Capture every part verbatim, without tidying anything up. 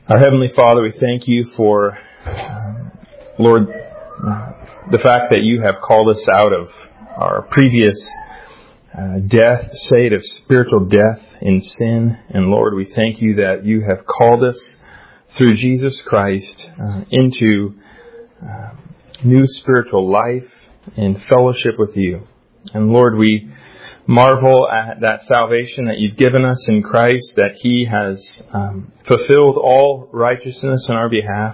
Our Heavenly Father, we thank you for, uh, Lord, uh, the fact that you have called us out of our previous uh, death, state of spiritual death in sin. And Lord, we thank you that you have called us through Jesus Christ uh, into uh, new spiritual life in fellowship with you. And Lord, we marvel at that salvation that you've given us in Christ, that He has um, fulfilled all righteousness on our behalf.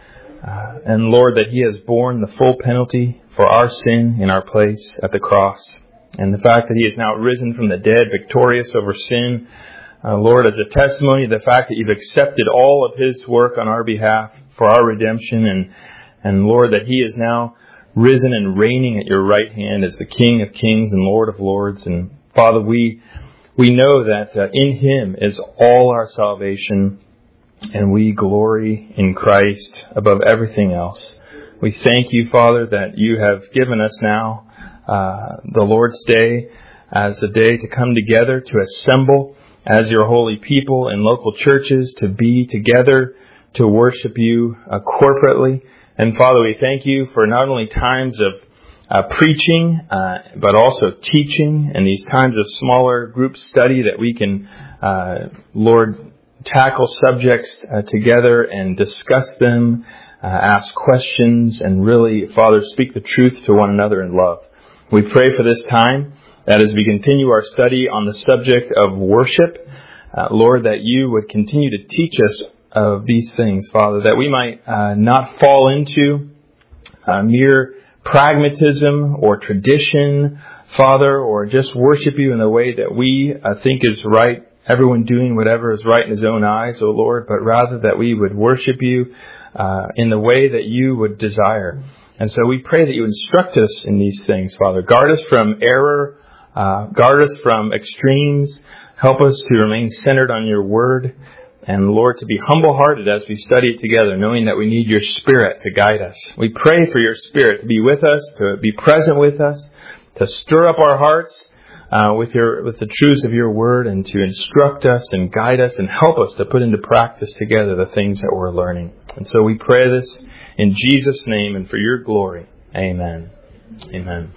Uh, and Lord, that He has borne the full penalty for our sin in our place at the cross. And the fact that He is now risen from the dead, victorious over sin. Uh, Lord, as a testimony of the fact that you've accepted all of His work on our behalf for our redemption. And, and Lord, that He is now risen and reigning at your right hand as the King of kings and Lord of lords. And Father, we we know that uh, in Him is all our salvation, and we glory in Christ above everything else. We thank you, Father, that you have given us now uh, the Lord's Day as a day to come together, to assemble as your holy people in local churches, to be together, to worship you uh, corporately. And Father, we thank you for not only times of uh, preaching, uh, but also teaching, and these times of smaller group study that we can, uh, Lord, tackle subjects uh, together and discuss them, uh, ask questions, and really, Father, speak the truth to one another in love. We pray for this time that as we continue our study on the subject of worship, uh, Lord, that you would continue to teach us of these things, Father, that we might uh, not fall into uh, mere pragmatism or tradition, Father, or just worship you in the way that we uh, think is right, everyone doing whatever is right in his own eyes, O Lord, but rather that we would worship you uh, in the way that you would desire. And so we pray that you instruct us in these things, Father. Guard us from error, uh, guard us from extremes, help us to remain centered on your word. And Lord, to be humble-hearted as we study it together, knowing that we need your Spirit to guide us. We pray for your Spirit to be with us, to be present with us, to stir up our hearts uh, with your with the truths of your word, and to instruct us and guide us and help us to put into practice together the things that we're learning. And so we pray this in Jesus' name and for your glory. Amen. Amen.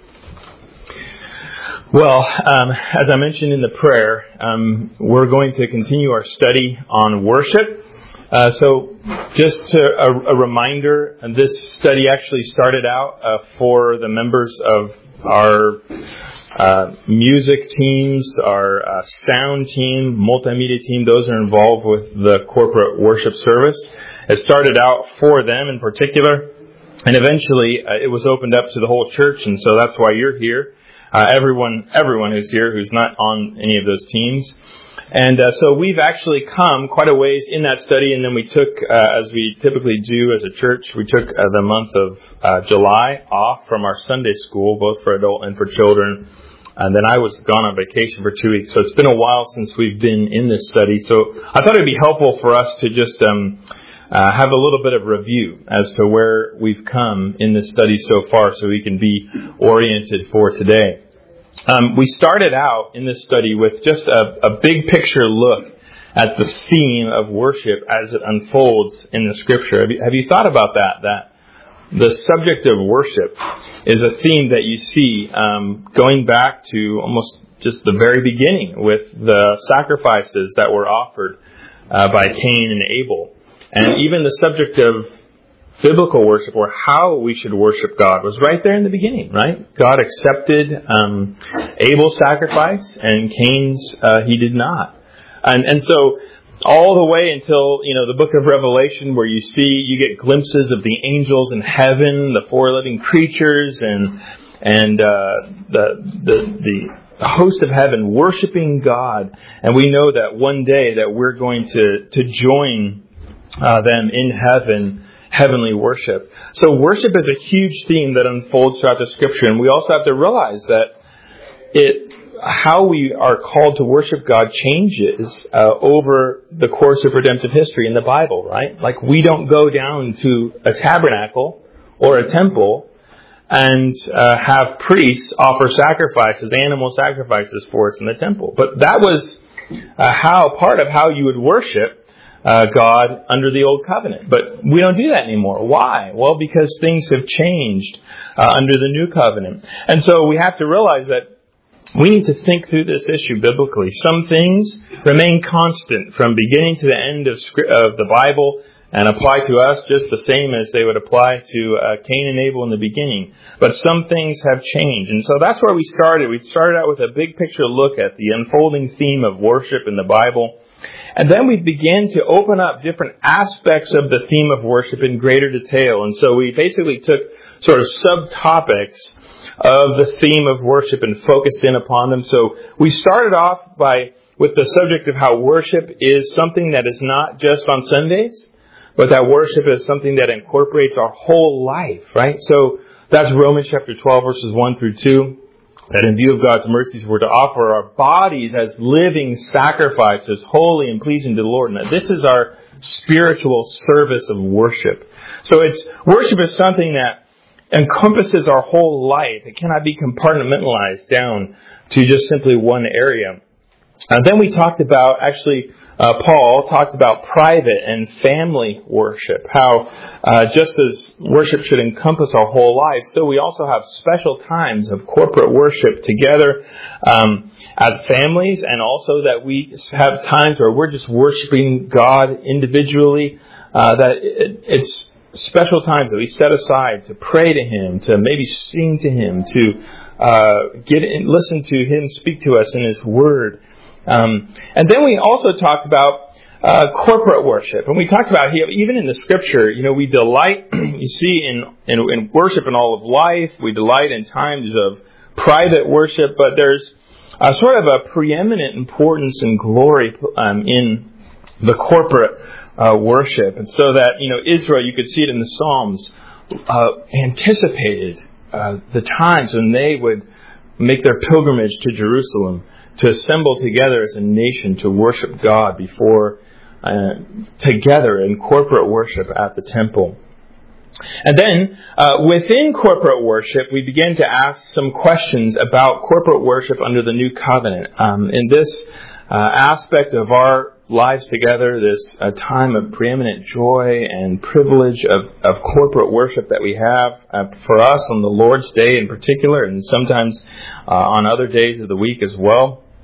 Well, um, as I mentioned in the prayer, um, we're going to continue our study on worship. Uh, so just to, a, a reminder, this study actually started out uh, for the members of our uh, music teams, our uh, sound team, multimedia team. Those are involved with the corporate worship service. It started out for them in particular, and eventually uh, it was opened up to the whole church, and so that's why you're here. Uh, everyone, everyone who's here who's not on any of those teams. And uh, so we've actually come quite a ways in that study, and then we took, uh, as we typically do as a church, we took uh, the month of uh, July off from our Sunday school, both for adult and for children. And then I was gone on vacation for two weeks. So it's been a while since we've been in this study. So I thought it'd be helpful for us to just um, uh, have a little bit of review as to where we've come in this study so far, so we can be oriented for today. Um, we started out in this study with just a, a big picture look at the theme of worship as it unfolds in the Scripture. Have you, have you thought about that? That the subject of worship is a theme that you see um, going back to almost just the very beginning with the sacrifices that were offered uh, by Cain and Abel. And even the subject of biblical worship, or how we should worship God, was right there in the beginning, right? God accepted um, Abel's sacrifice, and Cain's uh, he did not. And and so all the way until, you know, the book of Revelation, where you see, you get glimpses of the angels in heaven, the four living creatures, and and uh, the the the host of heaven worshiping God. And we know that one day that we're going to to join uh, them in heaven. Heavenly worship. So worship is a huge theme that unfolds throughout the Scripture, and we also have to realize that it, how we are called to worship God changes uh, over the course of redemptive history in the Bible, right? Like, we don't go down to a tabernacle or a temple and uh, have priests offer sacrifices, animal sacrifices for us in the temple. But that was uh, how part of how you would worship uh, God under the old covenant. But we don't do that anymore. Why? Well, because things have changed uh, under the new covenant. And so we have to realize that we need to think through this issue biblically. Some things remain constant from beginning to the end of, script, of the Bible and apply to us just the same as they would apply to uh, Cain and Abel in the beginning. But some things have changed. And so that's where we started. We started out with a big picture look at the unfolding theme of worship in the Bible. And then we began to open up different aspects of the theme of worship in greater detail. And so we basically took sort of subtopics of the theme of worship and focused in upon them. So we started off by with the subject of how worship is something that is not just on Sundays, but that worship is something that incorporates our whole life, right? So that's Romans chapter twelve, verses one through two. That in view of God's mercies, we're to offer our bodies as living sacrifices, holy and pleasing to the Lord. And this is our spiritual service of worship. So it's worship is something that encompasses our whole life. It cannot be compartmentalized down to just simply one area. And then we talked about, actually, uh, Paul talked about private and family worship. How uh, just as worship should encompass our whole life, so we also have special times of corporate worship together um, as families, and also that we have times where we're just worshiping God individually. Uh, that it, it's special times that we set aside to pray to Him, to maybe sing to Him, to uh, get in, listen to Him speak to us in His Word. Um, and then we also talked about uh, corporate worship. And we talked about, even in the Scripture, you know, we delight, you see, in, in, in worship in all of life. We delight in times of private worship. But there's a sort of a preeminent importance and glory um, in the corporate Uh, worship. And so that, you know, Israel, you could see it in the Psalms, uh, anticipated uh, the times when they would make their pilgrimage to Jerusalem to assemble together as a nation to worship God before, uh, together in corporate worship at the temple. And then, uh, within corporate worship, we began to ask some questions about corporate worship under the new covenant. Um, in this uh, aspect of our lives together, this uh, time of preeminent joy and privilege of, of corporate worship that we have uh, for us on the Lord's Day in particular, and sometimes uh, on other days of the week as well.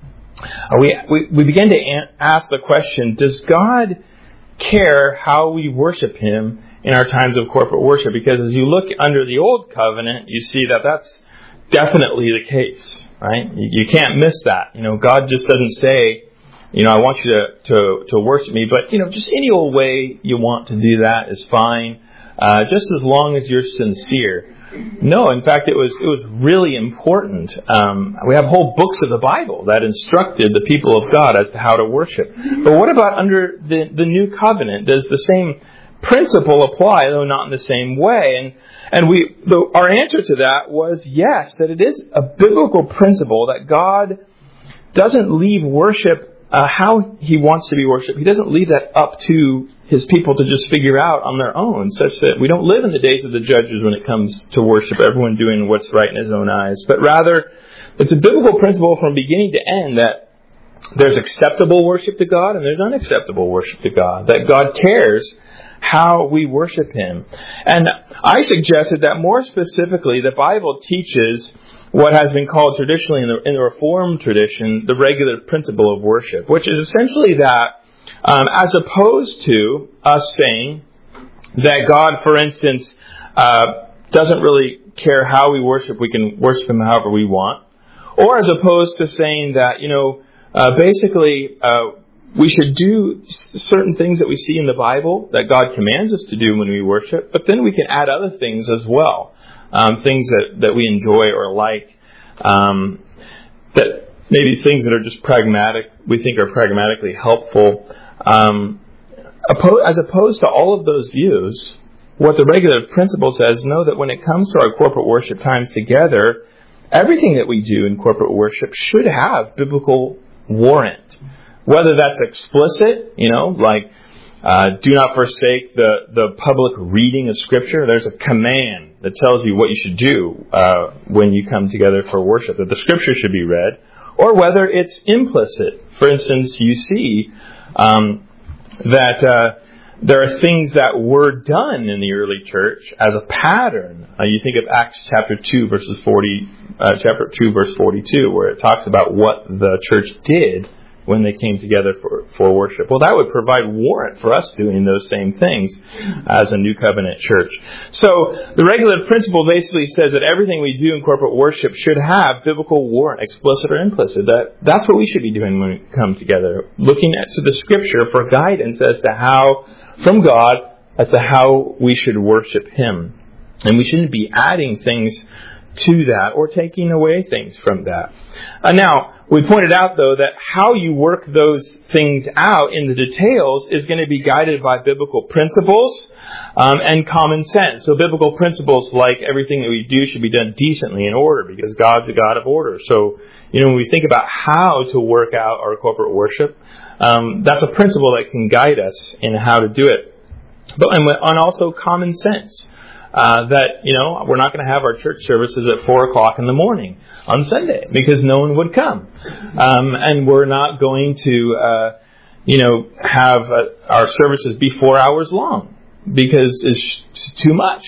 Uh, we, we we began to an- ask the question: does God care how we worship Him in our times of corporate worship? Because as you look under the old covenant, you see that that's definitely the case, right? You, you can't miss that. You know, God just doesn't say, you know, I want you to, to, to worship me, but, you know, just any old way you want to do that is fine, uh, just as long as you're sincere. No, in fact, it was it was really important. Um, we have whole books of the Bible that instructed the people of God as to how to worship. But what about under the, the new covenant? Does the same principle apply, though not in the same way? And and we the, our answer to that was yes, that it is a biblical principle that God doesn't leave worship Uh, how He wants to be worshipped. He doesn't leave that up to His people to just figure out on their own, such that we don't live in the days of the judges when it comes to worship, everyone doing what's right in his own eyes. But rather, it's a biblical principle from beginning to end that there's acceptable worship to God and there's unacceptable worship to God, that God cares how we worship Him. And I suggested that more specifically, the Bible teaches what has been called traditionally in the, in the Reformed tradition, the regular principle of worship, which is essentially that um, as opposed to us saying that God, for instance, uh, doesn't really care how we worship, we can worship Him however we want, or as opposed to saying that, you know, uh, basically uh, we should do certain things that we see in the Bible that God commands us to do when we worship, but then we can add other things as well. Um, things that, that we enjoy or like, um, that maybe things that are just pragmatic, we think are pragmatically helpful. Um, oppo- as opposed to all of those views, what the regular principle says, know that when it comes to our corporate worship times together, everything that we do in corporate worship should have biblical warrant. Whether that's explicit, you know, like, Uh, do not forsake the, the public reading of Scripture. There's a command that tells you what you should do uh, when you come together for worship, that the Scripture should be read, or whether it's implicit. For instance, you see um, that uh, there are things that were done in the early church as a pattern. Uh, you think of Acts chapter two, verses forty, uh, chapter two, verse forty-two, where it talks about what the church did when they came together for, for worship. Well, that would provide warrant for us doing those same things as a New Covenant church. So the regulative principle basically says that everything we do in corporate worship should have biblical warrant, explicit or implicit. That that's what we should be doing when we come together, looking at to the Scripture for guidance as to how, from God, as to how we should worship Him. And we shouldn't be adding things to that or taking away things from that. Uh, now, we pointed out, though, that how you work those things out in the details is going to be guided by biblical principles um, and common sense. So biblical principles like everything that we do should be done decently in order because God's a God of order. So, you know, when we think about how to work out our corporate worship, um, that's a principle that can guide us in how to do it. But and, and also common sense. Uh, that, you know, we're not going to have our church services at four o'clock in the morning on Sunday because no one would come. Um, and we're not going to, uh, you know, have uh, our services be four hours long because it's too much.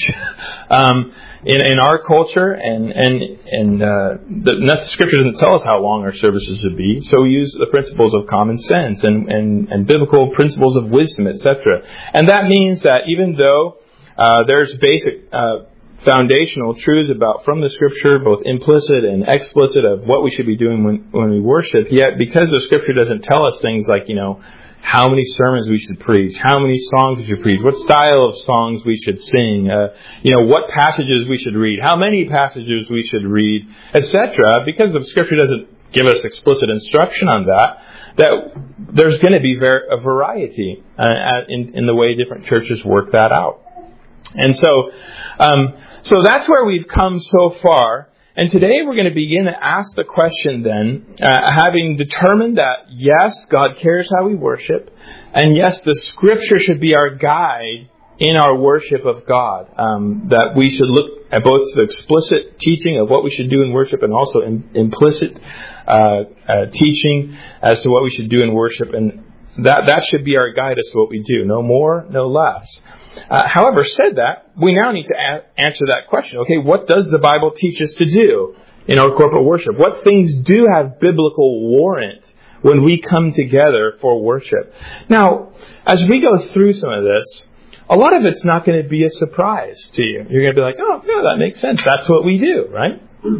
Um, in, in our culture and, and, and, uh, the, the Scripture doesn't tell us how long our services should be. So we use the principles of common sense and, and, and biblical principles of wisdom, et cetera. And that means that even though Uh, there's basic uh, foundational truths about from the Scripture, both implicit and explicit, of what we should be doing when, when we worship. Yet, because the Scripture doesn't tell us things like, you know, how many sermons we should preach, how many songs we should preach, what style of songs we should sing, uh, you know, what passages we should read, how many passages we should read, et cetera. Because the Scripture doesn't give us explicit instruction on that, that there's going to be ver- a variety uh, in, in the way different churches work that out. And so, um, so that's where we've come so far. And today we're going to begin to ask the question then, uh, having determined that yes, God cares how we worship, and yes, the Scripture should be our guide in our worship of God. Um, that we should look at both the explicit teaching of what we should do in worship and also in, implicit uh, uh, teaching as to what we should do in worship. And that, that should be our guide as to what we do. No more, no less. Uh, however, said that, we now need to a- answer that question. Okay, what does the Bible teach us to do in our corporate worship? What things do have biblical warrant when we come together for worship? Now, as we go through some of this, a lot of it's not going to be a surprise to you. You're going to be like, oh, yeah, that makes sense. That's what we do, right?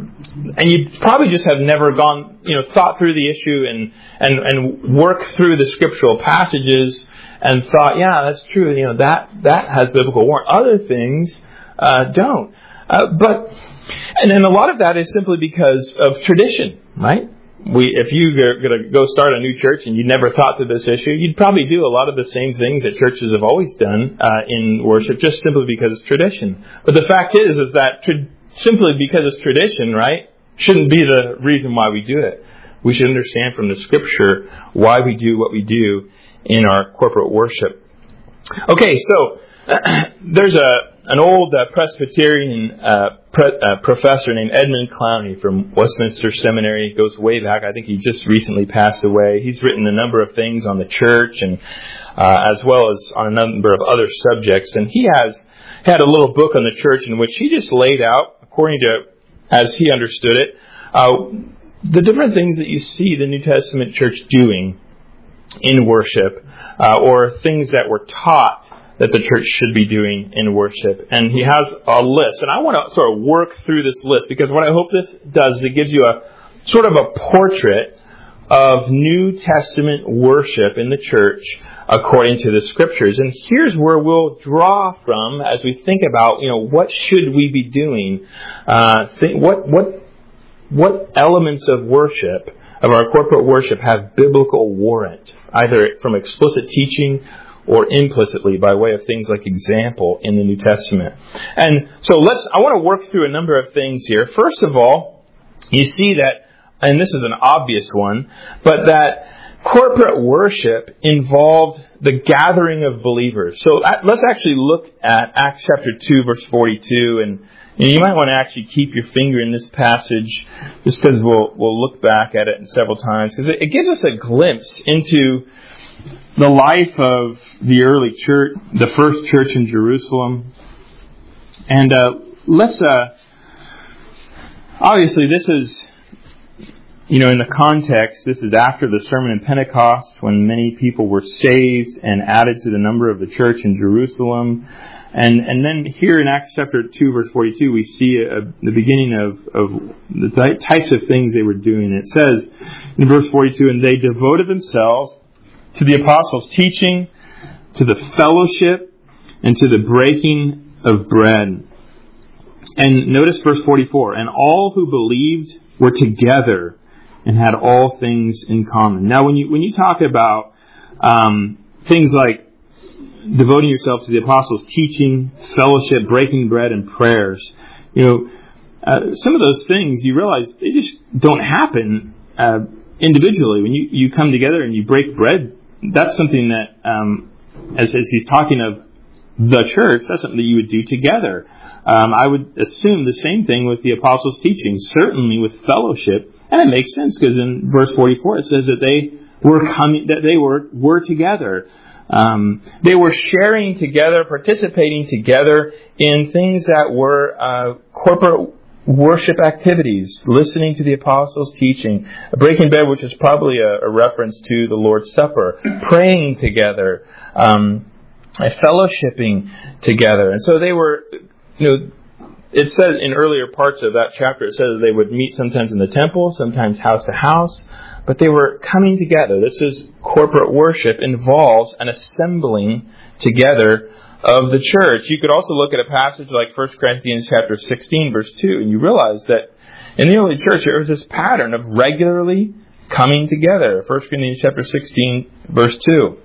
And you probably just have never gone, you know, thought through the issue and, and, and worked through the scriptural passages and thought, yeah, that's true. You know, that, that has biblical warrant. Other things, uh, don't. Uh, but, and then a lot of that is simply because of tradition, right? We, if you are going to go start a new church and you never thought through this issue, you'd probably do a lot of the same things that churches have always done, uh, in worship just simply because it's tradition. But the fact is, is that tra- simply because it's tradition, right, shouldn't be the reason why we do it. We should understand from the Scripture why we do what we do in our corporate worship. Okay, so there's a an old uh, Presbyterian uh, pre- uh, professor named Edmund Clowney from Westminster Seminary. He goes way back. I think he just recently passed away. He's written a number of things on the church and uh, as well as on a number of other subjects. And he has had a little book on the church in which he just laid out, according to as he understood it, uh, the different things that you see the New Testament church doing in worship, uh, or things that were taught that the church should be doing in worship. And he has a list. And I want to sort of work through this list because what I hope this does is it gives you a sort of a portrait of New Testament worship in the church according to the Scriptures. And here's where we'll draw from as we think about, you know, what should we be doing? Uh, think, what, what, what elements of worship of our corporate worship have biblical warrant, either from explicit teaching or implicitly by way of things like example in the New Testament. And so let's, I want to work through a number of things here. First of all, you see that, and this is an obvious one, but that corporate worship involved the gathering of believers. So let's actually look at Acts chapter two, verse forty-two, and And you might want to actually keep your finger in this passage just because we'll, we'll look back at it several times because it, it gives us a glimpse into the life of the early church, the first church in Jerusalem. And uh, let's, uh, obviously this is, you know, in the context, this is after the Sermon in Pentecost, when many people were saved and added to the number of the church in Jerusalem. And and then here in Acts chapter two, verse forty-two, we see a, the beginning of, of the types of things they were doing. It says in verse forty-two, and they devoted themselves to the apostles' teaching, to the fellowship, and to the breaking of bread. And notice verse forty-four, and all who believed were together and had all things in common. Now, when you when you talk about um, things like devoting yourself to the apostles' teaching, fellowship, breaking bread, and prayers, you know, uh, some of those things you realize they just don't happen uh, individually. When you, you come together and you break bread, that's something that, um, as, as he's talking of the church, that's something that you would do together. Um, I would assume the same thing with the apostles' teaching, certainly with fellowship. And it makes sense because in verse forty-four it says that they were coming, that they were were together. Um, they were sharing together, participating together in things that were uh, corporate worship activities, listening to the apostles' teaching, breaking bread, which is probably a, a reference to the Lord's Supper, praying together, um, fellowshipping together. And so they were, you know, it says in earlier parts of that chapter, it says that they would meet sometimes in the temple, sometimes house to house, but they were coming together. This is corporate worship, involves an assembling together of the church. You could also look at a passage like First Corinthians chapter sixteen, verse two, and you realize that in the early church there was this pattern of regularly coming together. First Corinthians chapter sixteen, verse two.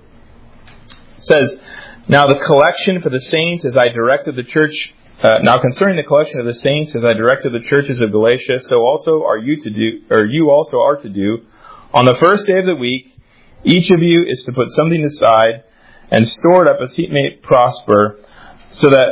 It says, now the collection for the saints as I directed the church Uh, now concerning the collection of the saints, as I directed the churches of Galatia, so also are you to do, or you also are to do. On the first day of the week, each of you is to put something aside and store it up as he may prosper, so that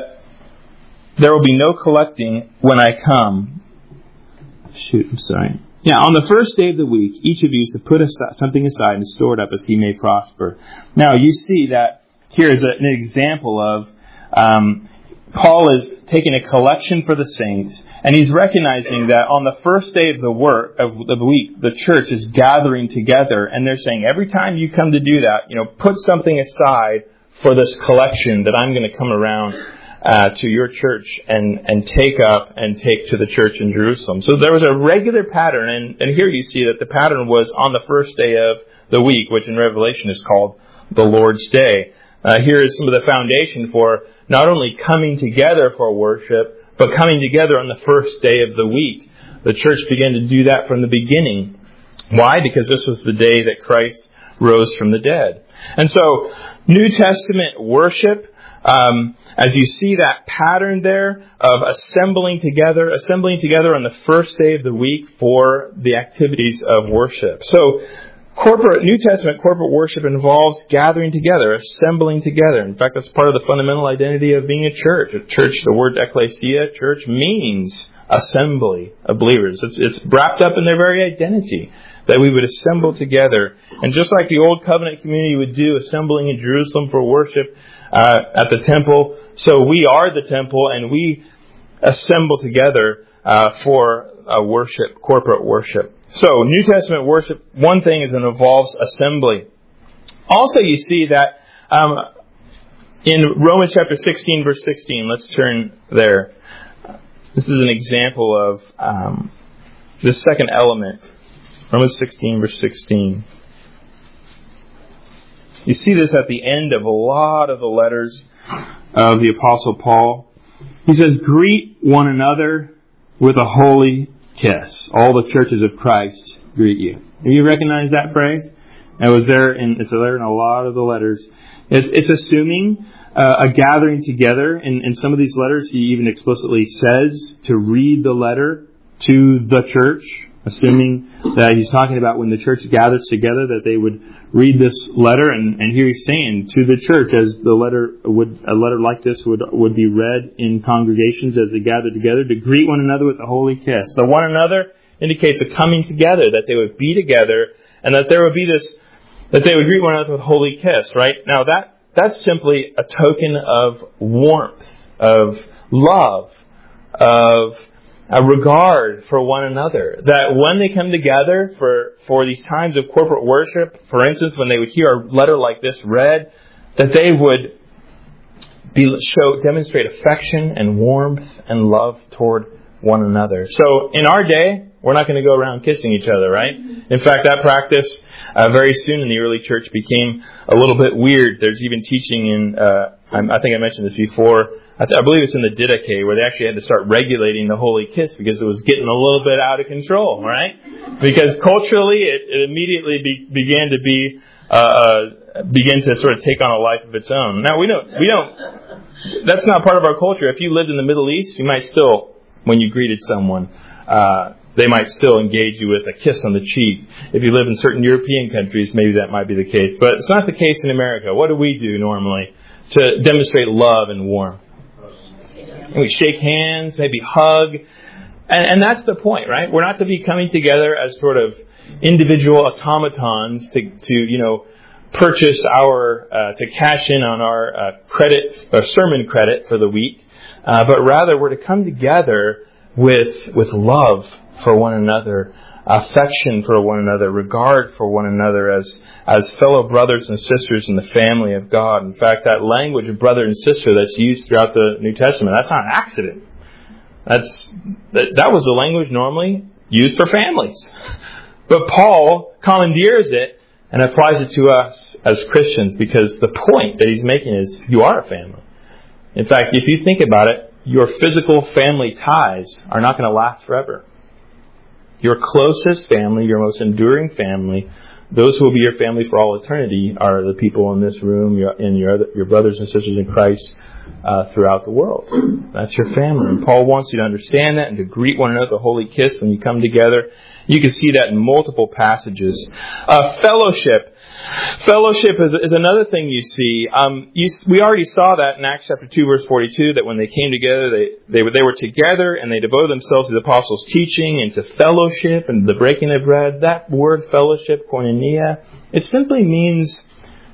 there will be no collecting when I come. Shoot, I'm sorry. Yeah, on the first day of the week, each of you is to put aside, something aside and store it up as he may prosper. Now, you see that here is a, an example of um, Paul is taking a collection for the saints, and he's recognizing that on the first day of the work of the week, the church is gathering together, and they're saying, every time you come to do that, you know, put something aside for this collection that I'm going to come around uh, to your church and, and take up and take to the church in Jerusalem. So there was a regular pattern, and, and here you see that the pattern was on the first day of the week, which in Revelation is called the Lord's Day. Uh, here is some of the foundation for not only coming together for worship, but coming together on the first day of the week. The church began to do that from the beginning. Why? Because this was the day that Christ rose from the dead. And so, New Testament worship, um, as you see that pattern there of assembling together, assembling together on the first day of the week for the activities of worship. So, Corporate New Testament corporate worship involves gathering together, assembling together. In fact, that's part of the fundamental identity of being a church. A church, the word ecclesia, church, means assembly of believers. It's, it's wrapped up in their very identity, that we would assemble together. And just like the Old Covenant community would do, assembling in Jerusalem for worship uh, at the temple, so we are the temple, and we assemble together uh, for uh, worship, corporate worship. So, New Testament worship, one thing is it involves assembly. Also, you see that um, in Romans chapter sixteen, verse sixteen, let's turn there. This is an example of um, the second element. Romans sixteen, verse sixteen. You see this at the end of a lot of the letters of the Apostle Paul. He says, greet one another with a holy kiss. All the churches of Christ greet you. Do you recognize that phrase? It was there in, it's there in a lot of the letters. It's, it's assuming uh, a gathering together. In, in some of these letters, he even explicitly says to read the letter to the church, assuming that he's talking about when the church gathers together, that they would read this letter. And, and here he's saying to the church, as the letter would, a letter like this would would be read in congregations as they gather together, to greet one another with a holy kiss. The one another indicates a coming together, that they would be together, and that there would be this that they would greet one another with a holy kiss, right? Now that that's simply a token of warmth, of love, of a regard for one another. That when they come together for, for these times of corporate worship, for instance, when they would hear a letter like this read, that they would be, show, demonstrate affection and warmth and love toward one another. So in our day, we're not going to go around kissing each other, right? In fact, that practice uh, very soon in the early church became a little bit weird. There's even teaching in, uh, I think I mentioned this before, I, th- I believe it's in the Didache, where they actually had to start regulating the holy kiss because it was getting a little bit out of control, right? Because culturally, it, it immediately be, began to be, uh, uh, begin to sort of take on a life of its own. Now, we don't, we don't, that's not part of our culture. If you lived in the Middle East, you might still, when you greeted someone, uh, they might still engage you with a kiss on the cheek. If you live in certain European countries, maybe that might be the case. But it's not the case in America. What do we do normally to demonstrate love and warmth? And we shake hands, maybe hug. And, and that's the point, right? We're not to be coming together as sort of individual automatons to, to you know, purchase our, uh, to cash in on our uh, credit, or sermon credit for the week. Uh, but rather, we're to come together with with love for one another, affection for one another, regard for one another as as fellow brothers and sisters in the family of God. In fact, that language of brother and sister that's used throughout the New Testament, that's not an accident. That's that, that was the language normally used for families. But Paul commandeers it and applies it to us as Christians, because the point that he's making is you are a family. In fact, if you think about it, your physical family ties are not going to last forever. Your closest family, your most enduring family, those who will be your family for all eternity are the people in this room your, and your other, your brothers and sisters in Christ uh, throughout the world. That's your family. And Paul wants you to understand that and to greet one another with a holy kiss when you come together. You can see that in multiple passages. Uh, fellowship. Fellowship is, is another thing you see. Um, you, we already saw that in Acts chapter two, verse forty-two, that when they came together, they, they, were, they were together and they devoted themselves to the apostles' teaching and to fellowship and the breaking of bread. That word fellowship, koinonia, it simply means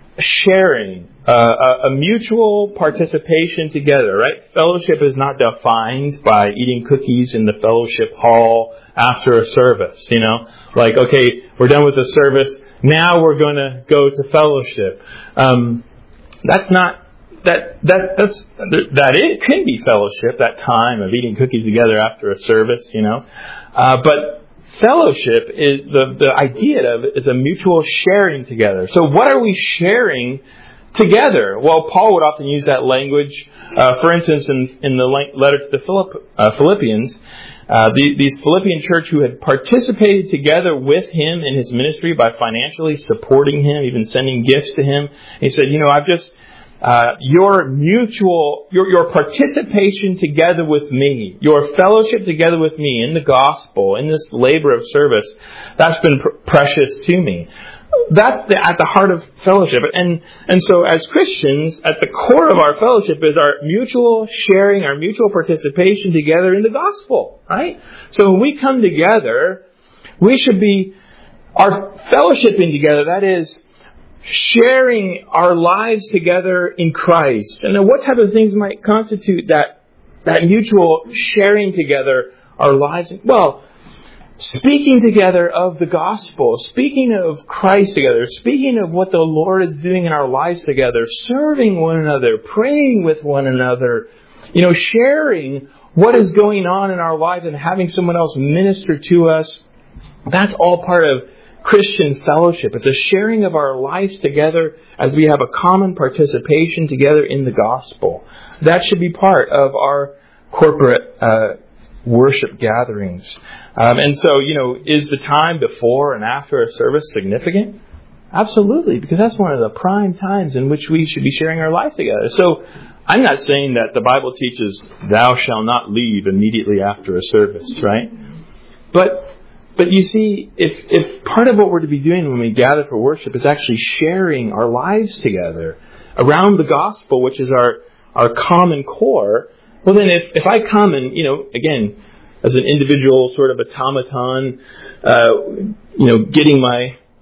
sharing, uh, a, a mutual participation together, right? Fellowship is not defined by eating cookies in the fellowship hall after a service, you know? Like, okay, we're done with the service. Now we're going to go to fellowship. Um, that's not, that, that, that's, that it can be fellowship, that time of eating cookies together after a service, you know. Uh, but fellowship is, the, the idea of it is a mutual sharing together. So what are we sharing together? Well, Paul would often use that language. Uh, for instance, in, in the letter to the Philipp, uh, Philippians, Uh, the, these Philippian church who had participated together with him in his ministry by financially supporting him, even sending gifts to him. He said, you know, I've just, uh, your mutual, your, your participation together with me, your fellowship together with me in the gospel, in this labor of service, that's been pr- precious to me. That's the, at the heart of fellowship. And, and so as Christians, at the core of our fellowship is our mutual sharing, our mutual participation together in the gospel, right? So when we come together, we should be, our fellowshipping together, that is, sharing our lives together in Christ. And then what type of things might constitute that, that mutual sharing together our lives? Well, speaking together of the gospel, speaking of Christ together, speaking of what the Lord is doing in our lives together, serving one another, praying with one another, you know, sharing what is going on in our lives and having someone else minister to us. That's all part of Christian fellowship. It's a sharing of our lives together as we have a common participation together in the gospel. That should be part of our corporate uh worship gatherings. Um, and so, you know, is the time before and after a service significant? Absolutely, because that's one of the prime times in which we should be sharing our life together. So I'm not saying that the Bible teaches thou shalt not leave immediately after a service, right? But but you see, if if part of what we're to be doing when we gather for worship is actually sharing our lives together around the gospel, which is our, our common core, well, then if, if I come and, you know, again, as an individual sort of automaton, uh, you know, getting my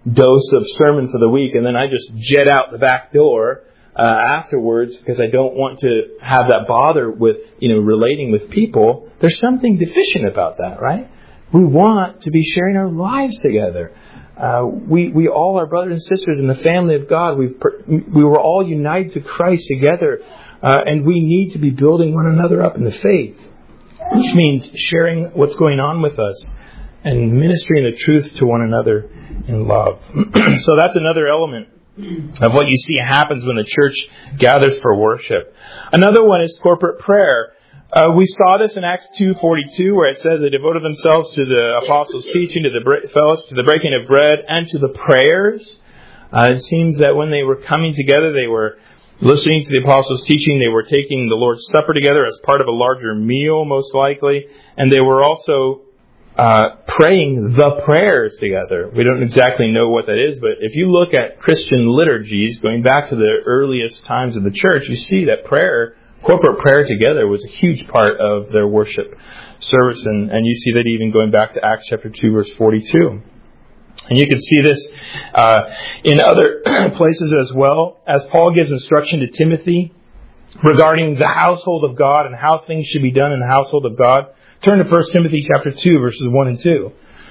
dose of sermon for the week, and then I just jet out the back door uh, afterwards because I don't want to have that bother with, you know, relating with people. There's something deficient about that, right? We want to be sharing our lives together. Uh, we we all are brothers and sisters in the family of God. We've we were all united to Christ together, uh, and we need to be building one another up in the faith, which means sharing what's going on with us and ministering the truth to one another in love. So that's another element of what you see happens when the church gathers for worship. Another one is corporate prayer. Uh, we saw this in Acts two forty-two, where it says they devoted themselves to the apostles' teaching, to the bre- fellowship, to the breaking of bread, and to the prayers. Uh, it seems that when they were coming together, they were listening to the apostles' teaching. They were taking the Lord's Supper together as part of a larger meal, most likely, and they were also uh, praying the prayers together. We don't exactly know what that is, but if you look at Christian liturgies going back to the earliest times of the church, you see that prayer. Corporate prayer together was a huge part of their worship service, and, and you see that even going back to Acts chapter two, verse forty-two. And you can see this uh, in other places as well, as Paul gives instruction to Timothy regarding the household of God and how things should be done in the household of God. Turn to First Timothy chapter two, verses one and two.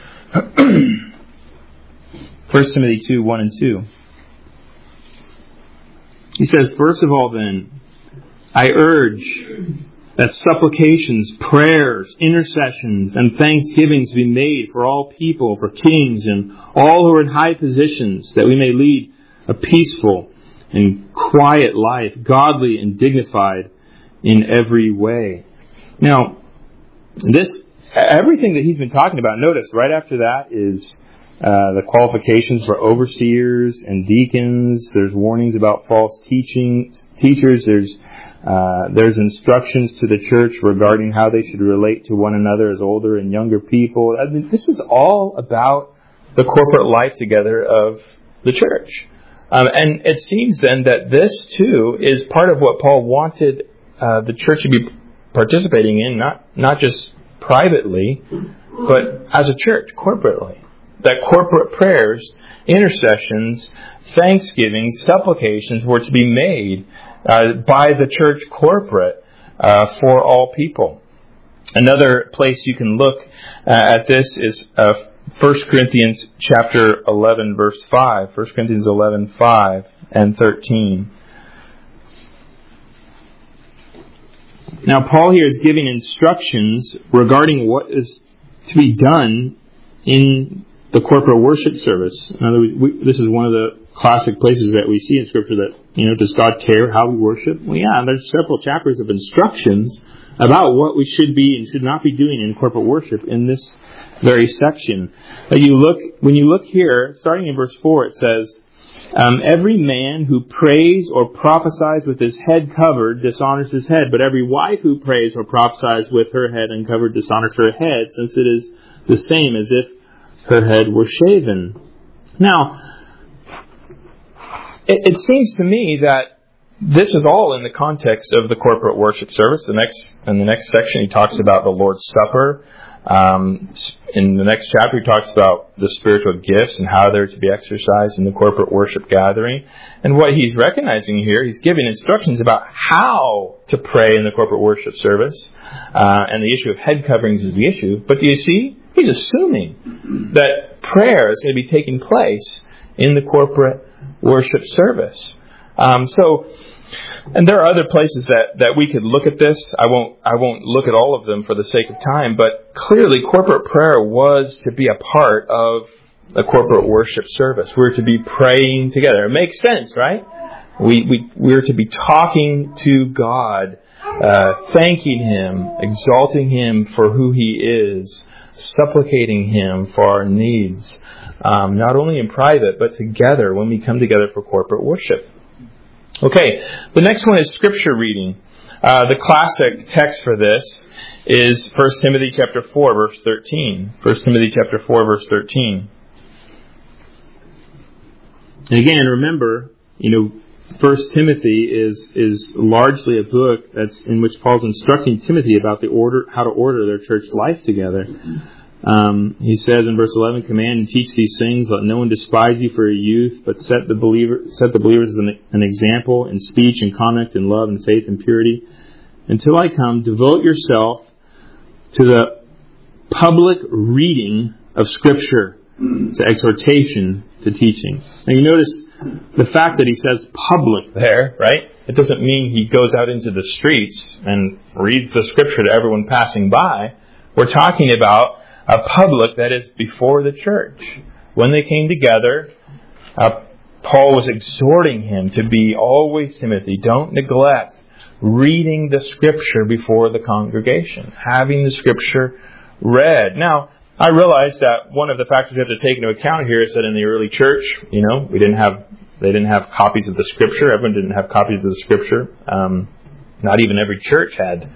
First Timothy two, one and two. He says, "First of all then, I urge that supplications, prayers, intercessions, and thanksgivings be made for all people, for kings, and all who are in high positions, that we may lead a peaceful and quiet life, godly and dignified in every way." Now, this everything that he's been talking about, notice right after that is uh, the qualifications for overseers and deacons. There's warnings about false teaching teachers. There's Uh, there's instructions to the church regarding how they should relate to one another as older and younger people. I mean, this is all about the corporate life together of the church. Um, and it seems then that this, too, is part of what Paul wanted uh, the church to be participating in, not, not just privately, but as a church, corporately. That corporate prayers, intercessions, thanksgiving, supplications were to be made Uh, by the church corporate uh, for all people. Another place you can look uh, at this is uh, First Corinthians chapter eleven, verse five. First Corinthians eleven, five and thirteen. Now, Paul here is giving instructions regarding what is to be done in the corporate worship service. In other words, we, this is one of the classic places that we see in Scripture that, you know, does God care how we worship? Well, yeah, there's several chapters of instructions about what we should be and should not be doing in corporate worship in this very section. But you look, when you look here, starting in verse four, it says, um, "Every man who prays or prophesies with his head covered dishonors his head, but every wife who prays or prophesies with her head uncovered dishonors her head, since it is the same as if her head were shaven." Now, It, it seems to me that this is all in the context of the corporate worship service. The next, in the next section, he talks about the Lord's Supper. Um, in the next chapter, he talks about the spiritual gifts and how they're to be exercised in the corporate worship gathering. And what he's recognizing here, he's giving instructions about how to pray in the corporate worship service. Uh, and the issue of head coverings is the issue. But do you see? He's assuming that prayer is going to be taking place in the corporate worship service. Um, so, and there are other places that, that we could look at this. I won't I won't look at all of them for the sake of time, but clearly corporate prayer was to be a part of a corporate worship service. We're to be praying together. It makes sense, right? We we we're to be talking to God, uh, thanking Him, exalting Him for who He is, supplicating Him for our needs. Um, not only in private, but together when we come together for corporate worship. Okay, the next one is scripture reading. Uh, the classic text for this is First Timothy chapter four, verse thirteen. First Timothy chapter four, verse thirteen. And again, remember, you know, First Timothy is is largely a book that's in which Paul's instructing Timothy about the order, how to order their church life together. Um, he says in verse eleven, command and teach these things. Let no one despise you for your youth, but set the believer, set the believers as an, an example in speech and conduct and love and faith and purity. Until I come, devote yourself to the public reading of Scripture, to exhortation, to teaching. Now you notice the fact that he says public there, right? It doesn't mean he goes out into the streets and reads the Scripture to everyone passing by. We're talking about a public that is before the church. When they came together, uh, Paul was exhorting him to be always, Timothy, don't neglect reading the Scripture before the congregation, having the Scripture read. Now, I realize that one of the factors you have to take into account here is that in the early church, you know, we didn't have, they didn't have copies of the Scripture. Everyone didn't have copies of the Scripture. Um, not even every church had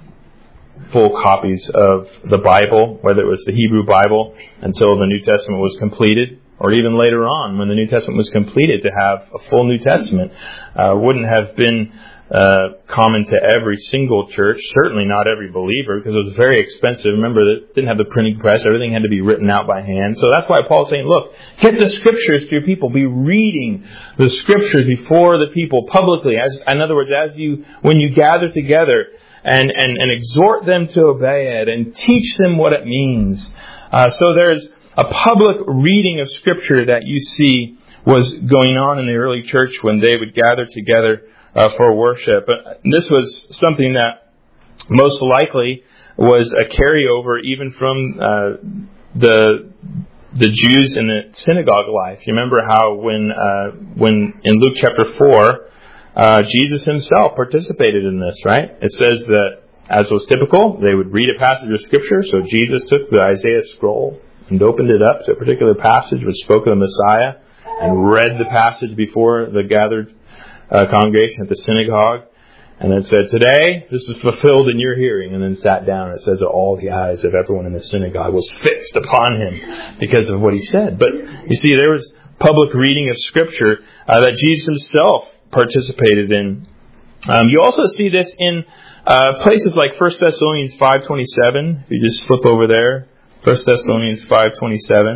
full copies of the Bible, whether it was the Hebrew Bible until the New Testament was completed, or even later on when the New Testament was completed to have a full New Testament. Uh, wouldn't have been uh, common to every single church, certainly not every believer, because it was very expensive. Remember, that didn't have the printing press. Everything had to be written out by hand. So that's why Paul's saying, look, get the Scriptures to your people. Be reading the Scriptures before the people publicly. As, in other words, as you, when you gather together, And, and, and exhort them to obey it and teach them what it means. Uh, so there's a public reading of Scripture that you see was going on in the early church when they would gather together uh, for worship. But this was something that most likely was a carryover even from uh, the the Jews in the synagogue life. You remember how when uh, when in Luke chapter four, Uh, Jesus himself participated in this, right? It says that, as was typical, they would read a passage of Scripture. So Jesus took the Isaiah scroll and opened it up to a particular passage which spoke of the Messiah and read the passage before the gathered uh, congregation at the synagogue. And then said, today, this is fulfilled in your hearing. And then sat down. And it says that all the eyes of everyone in the synagogue was fixed upon him because of what he said. But you see, there was public reading of Scripture uh, that Jesus himself participated in. Um, you also see this in uh, places like First Thessalonians five twenty-seven. If you just flip over there, First Thessalonians five twenty-seven.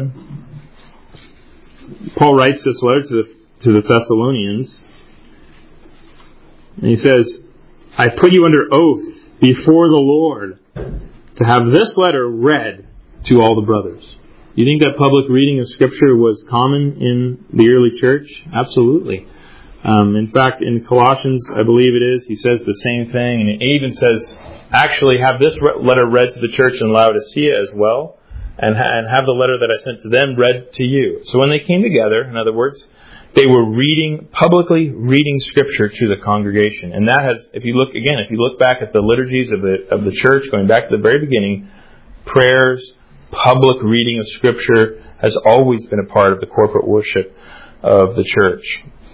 Paul writes this letter to the, to the Thessalonians. And he says, I put you under oath before the Lord to have this letter read to all the brothers. Do you think that public reading of Scripture was common in the early church? Absolutely. Um, in fact, in Colossians, I believe it is, he says the same thing. And it even says, actually have this letter read to the church in Laodicea as well. And, ha- and have the letter that I sent to them read to you. So when they came together, in other words, they were reading, publicly reading Scripture to the congregation. And that has, if you look, again, if you look back at the liturgies of the, of the church, going back to the very beginning, prayers, public reading of Scripture has always been a part of the corporate worship of the church.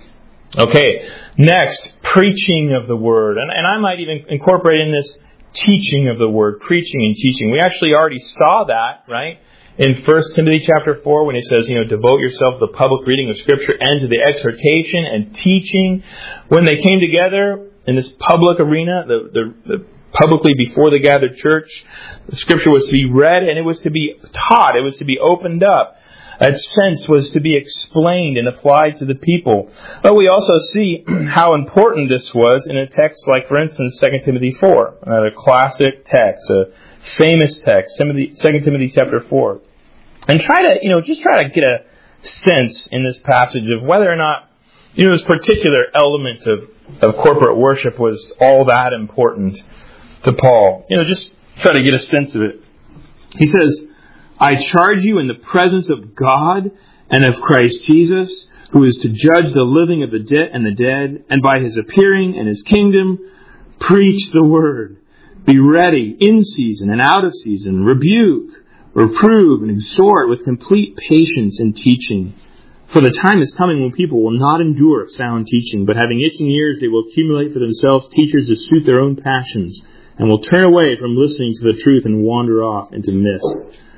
Okay, next, preaching of the Word. And, and I might even incorporate in this teaching of the Word, preaching and teaching. We actually already saw that, right, in First Timothy chapter four when he says, you know, devote yourself to the public reading of Scripture and to the exhortation and teaching. When they came together in this public arena, the, the, the publicly before the gathered church, the Scripture was to be read and it was to be taught. It was to be opened up. That sense was to be explained and applied to the people. But we also see how important this was in a text like, for instance, Second Timothy four, another classic text, a famous text, Second Timothy chapter four. And try to, you know, just try to get a sense in this passage of whether or not, you know, this particular element of, of corporate worship was all that important to Paul. You know, just try to get a sense of it. He says, I charge you in the presence of God and of Christ Jesus, who is to judge the living of the de- and the dead, and by his appearing and his kingdom, preach the word. Be ready in season and out of season. Rebuke, reprove, and exhort with complete patience and teaching. For the time is coming when people will not endure sound teaching, but having itching ears, they will accumulate for themselves teachers to suit their own passions, and will turn away from listening to the truth and wander off into myths.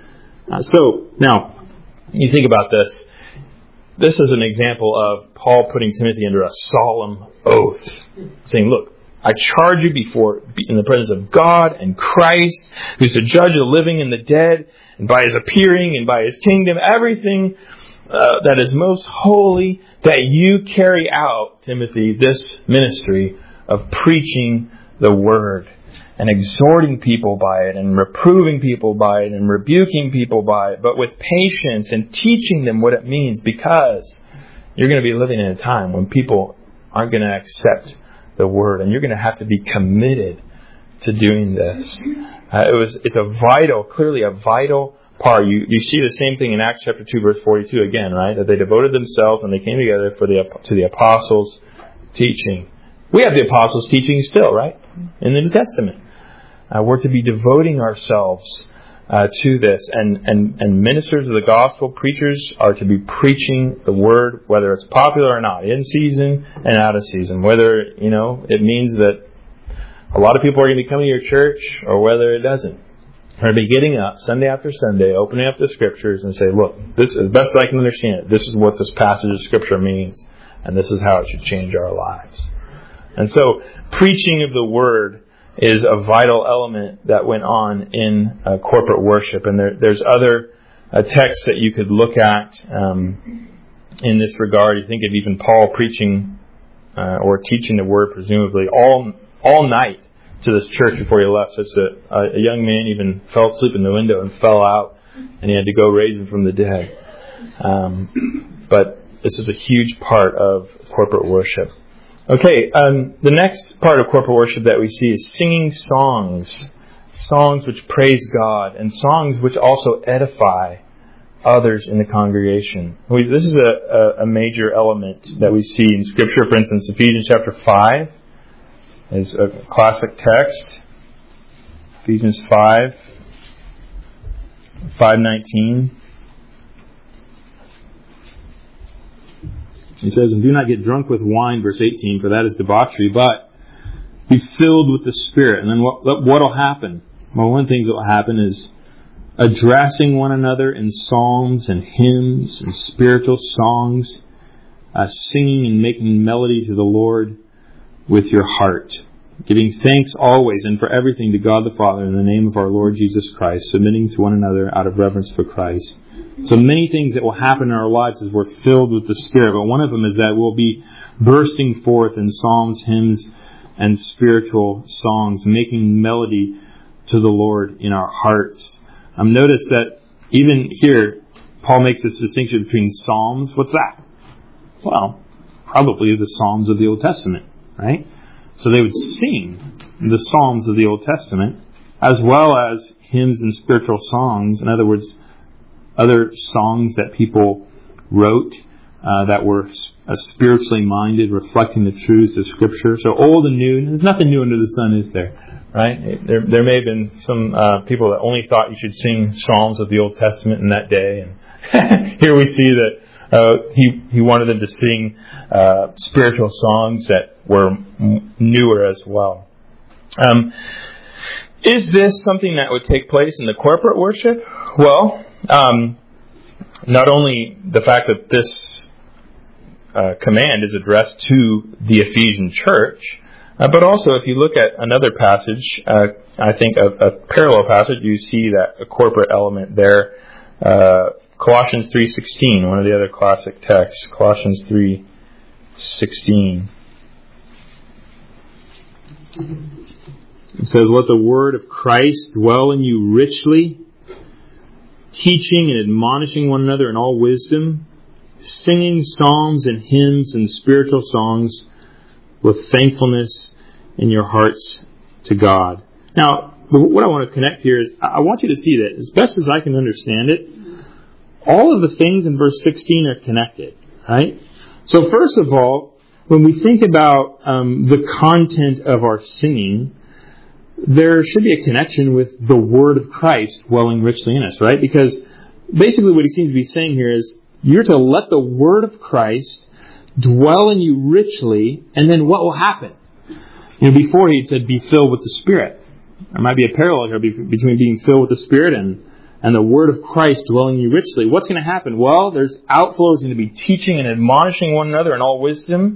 Uh, so, now, you think about this. This is an example of Paul putting Timothy under a solemn oath, saying, look, I charge you before, in the presence of God and Christ, who's the judge of the living and the dead, and by His appearing and by His kingdom, everything uh, that is most holy, that you carry out, Timothy, this ministry of preaching the Word and exhorting people by it and reproving people by it and rebuking people by it, but with patience and teaching them what it means, because you're going to be living in a time when people aren't going to accept the Word, and you're going to have to be committed to doing this. Uh, it was, it's a vital, clearly a vital part. You, you see the same thing in Acts chapter two, verse forty-two again, right? That they devoted themselves and they came together for the to the apostles' teaching. We have the apostles' teaching still, right? In the New Testament. Uh, we're to be devoting ourselves uh, to this. And, and, and ministers of the gospel, preachers, are to be preaching the Word, whether it's popular or not, in season and out of season. Whether, you know, it means that a lot of people are going to be coming to your church, or whether it doesn't. We're going to be getting up Sunday after Sunday, opening up the Scriptures and say, look, this as best I can understand it, this is what this passage of Scripture means, and this is how it should change our lives. And so, preaching of the Word is a vital element that went on in uh, corporate worship. And there, there's other uh, texts that you could look at um, in this regard. You think of even Paul preaching uh, or teaching the Word, presumably, all all night to this church before he left, such that a, a young man even fell asleep in the window and fell out, and he had to go raise him from the dead. Um, but this is a huge part of corporate worship. Okay, um, the next part of corporate worship that we see is singing songs. Songs which praise God, and songs which also edify others in the congregation. We, this is a, a, a major element that we see in Scripture. For instance, Ephesians chapter five is a classic text. Ephesians five, five nineteen. He says, and do not get drunk with wine, verse eighteen, for that is debauchery, but be filled with the Spirit. And then what will happen? Well, one of the things that will happen is addressing one another in psalms and hymns and spiritual songs, uh, singing and making melody to the Lord with your heart, giving thanks always and for everything to God the Father in the name of our Lord Jesus Christ, submitting to one another out of reverence for Christ. So many things that will happen in our lives as we're filled with the Spirit. But one of them is that we'll be bursting forth in psalms, hymns, and spiritual songs, making melody to the Lord in our hearts. Um, notice that even here, Paul makes this distinction between psalms. What's that? Well, probably the psalms of the Old Testament, right? So they would sing the psalms of the Old Testament, as well as hymns and spiritual songs. In other words, other songs that people wrote uh, that were uh, spiritually minded, reflecting the truths of Scripture. So old and new, there's nothing new under the sun, is there? Right? There, there may have been some uh, people that only thought you should sing psalms of the Old Testament in that day, and here we see that uh, he he wanted them to sing uh, spiritual songs that were m- newer as well. Um, is this something that would take place in the corporate worship? Well, Um, not only the fact that this uh, command is addressed to the Ephesian church, uh, but also if you look at another passage, uh, I think a, a parallel passage, you see that a corporate element there. Uh, Colossians three sixteen, one of the other classic texts. Colossians three sixteen. It says, "Let the word of Christ dwell in you richly, teaching and admonishing one another in all wisdom, singing psalms and hymns and spiritual songs with thankfulness in your hearts to God." Now, what I want to connect here is, I want you to see that, as best as I can understand it, all of the things in verse sixteen are connected, right? So first of all, when we think about um, the content of our singing, there should be a connection with the Word of Christ dwelling richly in us, right? Because basically what he seems to be saying here is, you're to let the Word of Christ dwell in you richly, and then what will happen? You know, before he said, be filled with the Spirit. There might be a parallel here between being filled with the Spirit and, and the Word of Christ dwelling in you richly. What's going to happen? Well, there's outflows going to be teaching and admonishing one another in all wisdom.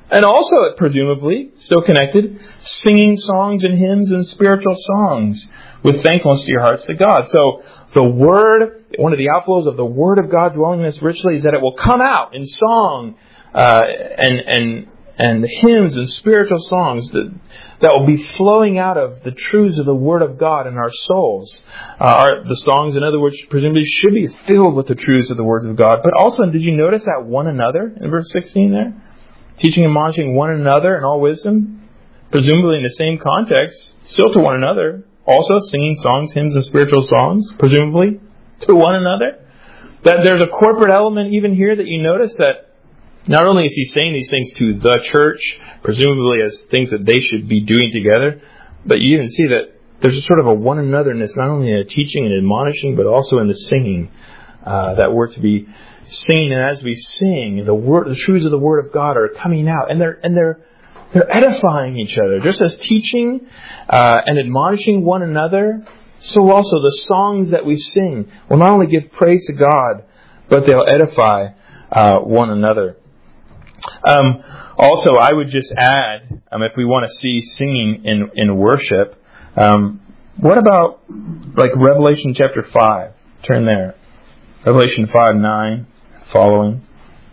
And also, presumably, still connected, singing songs and hymns and spiritual songs with thankfulness to your hearts to God. So the Word, one of the outflows of the Word of God dwelling in us richly is that it will come out in song uh, and and and hymns and spiritual songs that, that will be flowing out of the truths of the Word of God in our souls. Uh, our, the songs, in other words, presumably should be filled with the truths of the words of God. But also, did you notice that one another in verse sixteen there? Teaching and admonishing one another in all wisdom, presumably in the same context, still to one another. Also singing songs, hymns, and spiritual songs, presumably to one another. That there's a corporate element even here that you notice that not only is he saying these things to the church, presumably as things that they should be doing together, but you even see that there's a sort of a one anotherness, not only in the teaching and admonishing, but also in the singing, uh, that we're to be singing. And as we sing, the word, the truths of the Word of God are coming out, and they're and they're they're edifying each other, just as teaching uh, and admonishing one another. So also the songs that we sing will not only give praise to God, but they'll edify uh, one another. Um, also, I would just add, um, if we want to see singing in in worship, um, what about like Revelation chapter five? Turn there, Revelation five nine. Following.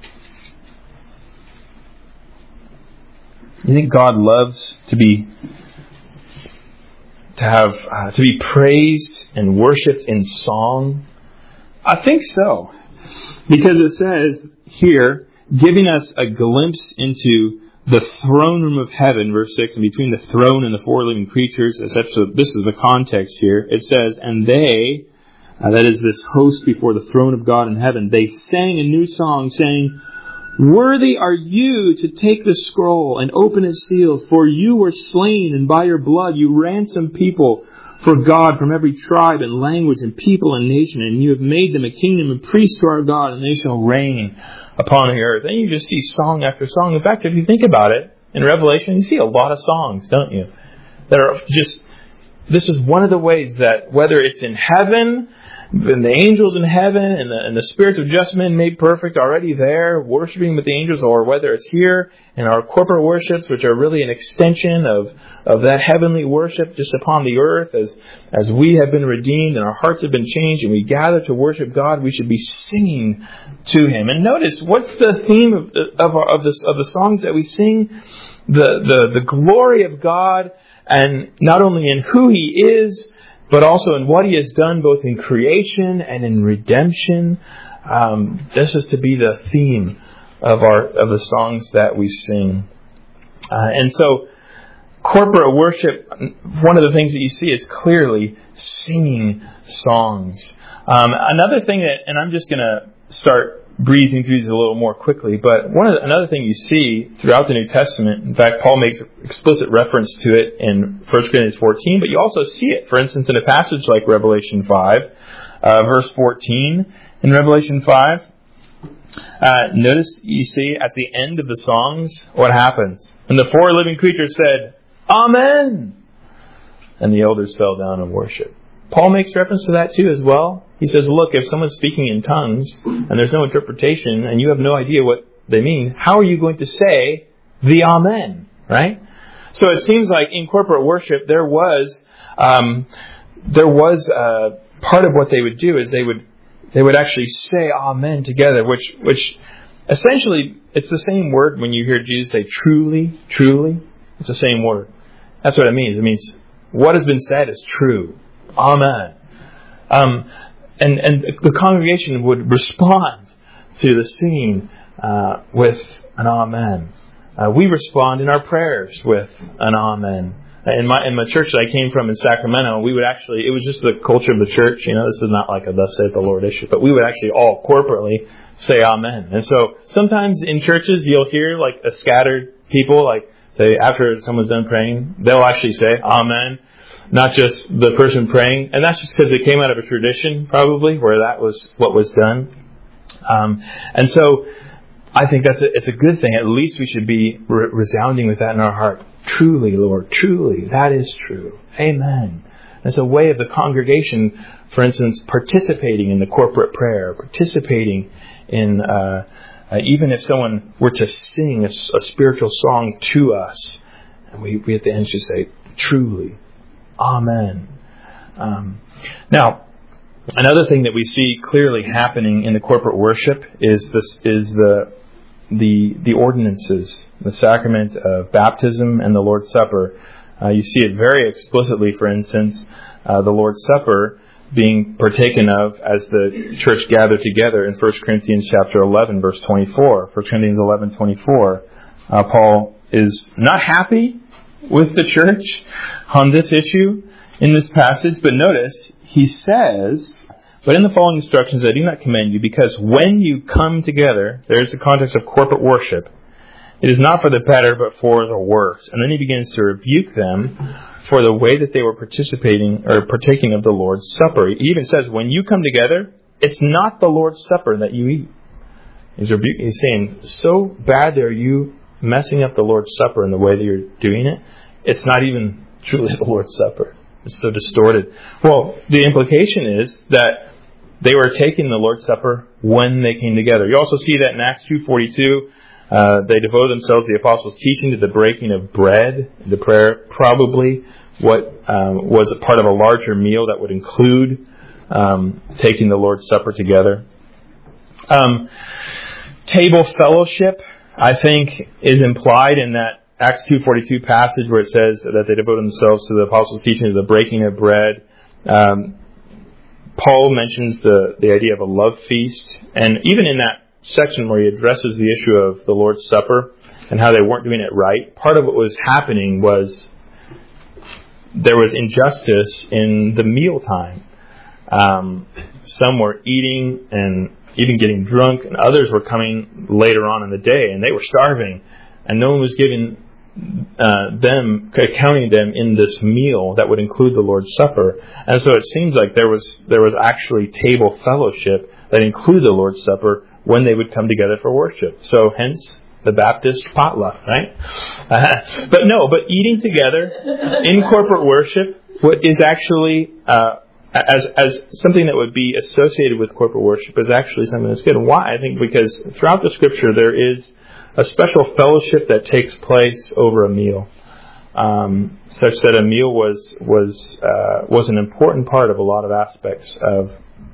You think God loves to be to have uh, to be praised and worshipped in song? I think so, because it says here, giving us a glimpse into the throne room of heaven, verse six, and between the throne and the four living creatures. So this is the context here. It says, and they. Uh, that is this host before the throne of God in heaven. They sang a new song saying, worthy are you to take the scroll and open its seals, for you were slain, and by your blood you ransomed people for God from every tribe and language and people and nation, and you have made them a kingdom and priests to our God, and they shall reign upon the earth. And you just see song after song. In fact, if you think about it, in Revelation, you see a lot of songs, don't you? That are just, this is one of the ways that whether it's in heaven, and the angels in heaven and the, and the spirits of just men made perfect already there, worshiping with the angels, or whether it's here in our corporate worships, which are really an extension of, of that heavenly worship just upon the earth, as, as we have been redeemed and our hearts have been changed and we gather to worship God, we should be singing to Him. And notice, what's the theme of, of, our, of, this, of the songs that we sing? The, the, the glory of God, and not only in who He is, but also in what He has done both in creation and in redemption. Um, this is to be the theme of our of the songs that we sing. Uh, and so, corporate worship, one of the things that you see is clearly singing songs. Um, another thing that, and I'm just going to start breezing through these a little more quickly, but one of the, another thing you see throughout the New Testament, in fact, Paul makes explicit reference to it in First Corinthians fourteen, but you also see it, for instance, in a passage like Revelation five, uh, verse fourteen in Revelation five. Uh, notice you see at the end of the songs, what happens? And the four living creatures said, Amen! And the elders fell down and worshiped. Paul makes reference to that too as well. He says, look, if someone's speaking in tongues and there's no interpretation and you have no idea what they mean, how are you going to say the Amen, right? So it seems like in corporate worship there was um, there was uh, part of what they would do is they would they would actually say Amen together, which which essentially it's the same word when you hear Jesus say truly, truly. It's the same word. That's what it means. It means what has been said is true. Amen. Um, and, and the congregation would respond to the singing uh, with an Amen. Uh, we respond in our prayers with an Amen. In my in my church that I came from in Sacramento, we would actually, it was just the culture of the church. You know, this is not like a thus saith the Lord issue, but we would actually all corporately say Amen. And so sometimes in churches you'll hear like a scattered people, like say after someone's done praying, they'll actually say Amen. Not just the person praying, and that's just because it came out of a tradition, probably, where that was what was done. Um, and so, I think that's a, it's a good thing. At least we should be re- resounding with that in our heart. Truly, Lord, truly, that is true. Amen. It's a way of the congregation, for instance, participating in the corporate prayer, participating in uh, Uh, even if someone were to sing a, a spiritual song to us, and we, we at the end should say, truly, Amen. Um, now, another thing that we see clearly happening in the corporate worship is this is the the the ordinances, the sacrament of baptism and the Lord's Supper. Uh, you see it very explicitly, for instance, uh, the Lord's Supper being partaken of as the church gathered together in First Corinthians chapter eleven, verse twenty-four. First Corinthians eleven, twenty-four. Uh, Paul is not happy with the church on this issue in this passage, but notice he says, "But in the following instructions I do not commend you, because when you come together," there's the context of corporate worship, "it is not for the better, but for the worse." And then he begins to rebuke them for the way that they were participating or partaking of the Lord's Supper. He even says, when you come together, it's not the Lord's Supper that you eat. He's, rebu- he's saying, so bad are you messing up the Lord's Supper in the way that you're doing it, it's not even truly the Lord's Supper. It's so distorted. Well, the implication is that they were taking the Lord's Supper when they came together. You also see that in Acts two forty-two. Uh, they devoted themselves, the apostles' teaching, to the breaking of bread, the prayer, probably what um, was a part of a larger meal that would include um, taking the Lord's Supper together. Um, table fellowship, I think, is implied in that Acts two forty-two passage where it says that they devoted themselves to the apostles' teaching, to the breaking of bread. Um, Paul mentions the, the idea of a love feast, and even in that section where he addresses the issue of the Lord's Supper and how they weren't doing it right, part of what was happening was there was injustice in the mealtime. Um, some were eating and even getting drunk, and others were coming later on in the day, and they were starving, and no one was giving uh, them, counting them in this meal that would include the Lord's Supper. And so it seems like there was there was actually table fellowship that included the Lord's Supper when they would come together for worship. So hence the Baptist potluck, right? Uh, but no, but eating together in corporate worship is actually, uh, as as something that would be associated with corporate worship, is actually something that's good. And why? I think because throughout the Scripture there is a special fellowship that takes place over a meal, um, such that a meal was was uh, was an important part of a lot of aspects of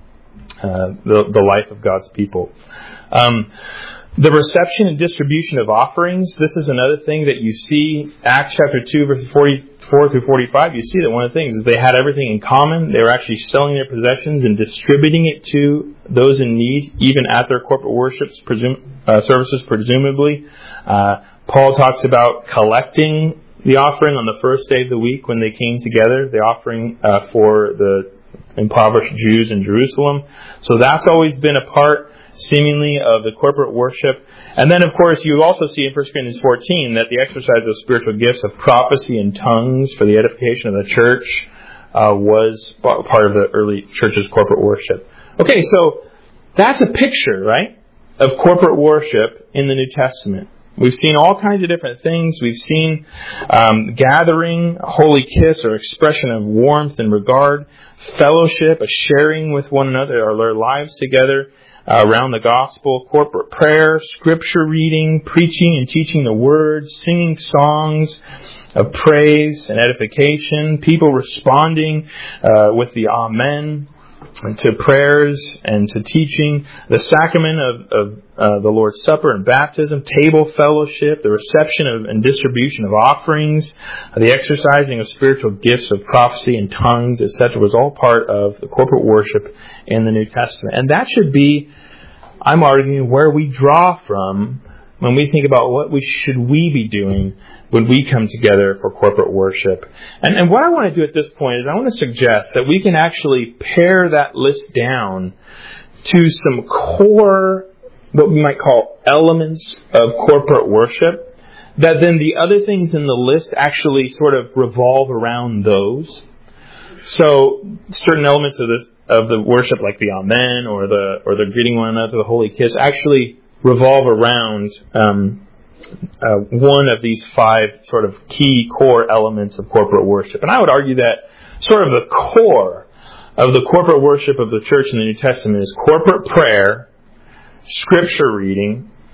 uh, the the life of God's people. Um, the reception and distribution of offerings. This is another thing that you see. Acts chapter two, verses forty-four through forty-five. You see that one of the things is they had everything in common. They were actually selling their possessions and distributing it to those in need, even at their corporate worships, presum- uh, services, presumably. Uh, Paul talks about collecting the offering on the first day of the week when they came together, the offering uh, for the impoverished Jews in Jerusalem. So that's always been a part, seemingly, of the corporate worship. And then, of course, you also see in First Corinthians fourteen that the exercise of spiritual gifts of prophecy and tongues for the edification of the church uh, was part of the early church's corporate worship. Okay, so that's a picture, right, of corporate worship in the New Testament. We've seen all kinds of different things. We've seen um, gathering, a holy kiss or expression of warmth and regard, fellowship, a sharing with one another, or their lives together uh, around the gospel, corporate prayer, scripture reading, preaching and teaching the word, singing songs of praise and edification, people responding uh, with the Amen and to prayers and to teaching, the sacrament of, of uh, the Lord's Supper and baptism, table fellowship, the reception of and distribution of offerings, uh, the exercising of spiritual gifts of prophecy and tongues, et cetera, was all part of the corporate worship in the New Testament. And that should be, I'm arguing, where we draw from when we think about what we should we be doing when we come together for corporate worship. And, and what I want to do at this point is I want to suggest that we can actually pare that list down to some core, what we might call elements of corporate worship, that then the other things in the list actually sort of revolve around those. So certain elements of the of the worship, like the Amen or the or the greeting one another, the holy kiss, actually revolve around um, uh, one of these five sort of key core elements of corporate worship. And I would argue that sort of the core of the corporate worship of the church in the New Testament is corporate prayer, scripture reading,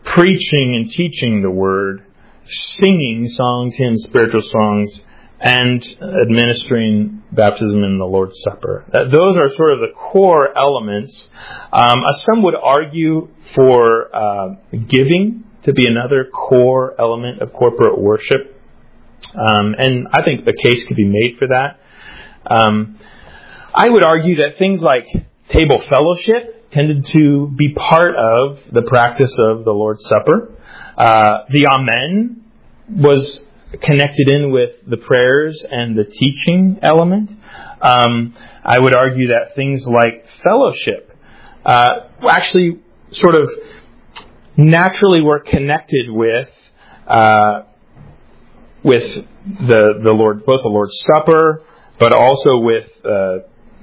preaching and teaching the Word, singing songs, hymns, spiritual songs, and administering baptism in the Lord's Supper. That those are sort of the core elements. Um, some would argue for uh, giving to be another core element of corporate worship. Um, and I think the case could be made for that. Um, I would argue that things like table fellowship tended to be part of the practice of the Lord's Supper. Uh, the Amen was connected in with the prayers and the teaching element. Um, I would argue that things like fellowship uh, actually sort of naturally were connected with uh, with the the Lord, both the Lord's Supper, but also with uh,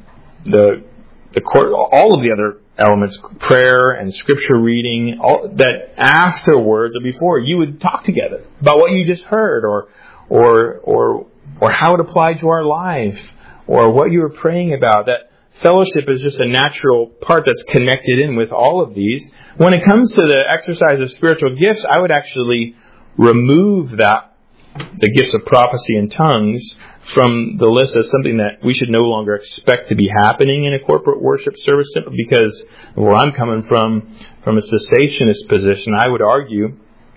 the the court, all of the other elements, prayer and scripture reading, all, that afterwards or before you would talk together about what you just heard, or or or or how it applied to our life, or what you were praying about. That fellowship is just a natural part that's connected in with all of these. When it comes to the exercise of spiritual gifts, I would actually remove that, the gifts of prophecy and tongues, from the list as something that we should no longer expect to be happening in a corporate worship service, simply because where I'm coming from, from a cessationist position, I would argue